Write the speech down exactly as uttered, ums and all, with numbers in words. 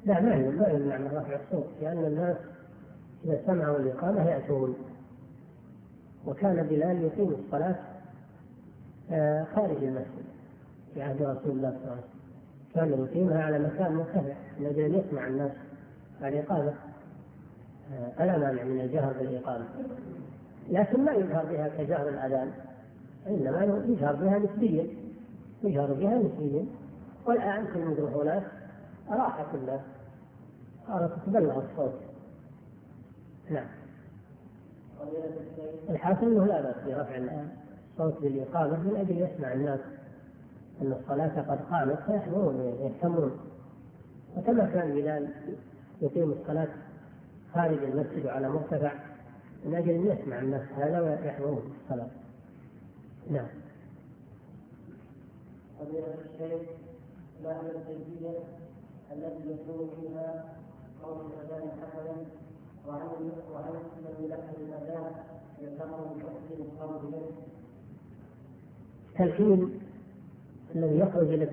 لا، ما ما يمنع من رفع الصوت، لأن الناس إذا سمعوا الإقامة يأتون. وكان بلال يقيم الصلاة خارج المسجد في عهد رسول الله صلى الله عليه وسلم، كان يقيمها على مكان مرتفع من أجل أن يسمع الناس الإقامة. فلا مانع من الجهر بالإقامة، لكن ما يجهر بها كجهر الأذان، إنما يجهر بها نسبيا، يجهر بها نسبيا. والآن في الميكروفونات راحت الناس، صارت تبلغ الصوت. نعم. الحاصل أنه لا بأس برفع الصوت بالإقامة من أجل يسمع الناس أن الصلاة قد قامت فيحضرون يهتمون. وكما كان بلال يقيم الصلاة خارج المسجد على مرتفع من أجل أن يسمع الناس هذا ويحضرون الصلاة. نعم. فضيلة الشيخ، ما هي الكيفية التي يكون فيها قول الأذان حسنا، وهل وهل الذي يلحن الأذان يلتقط بتحسين القول به؟ التلحين الذي يخرج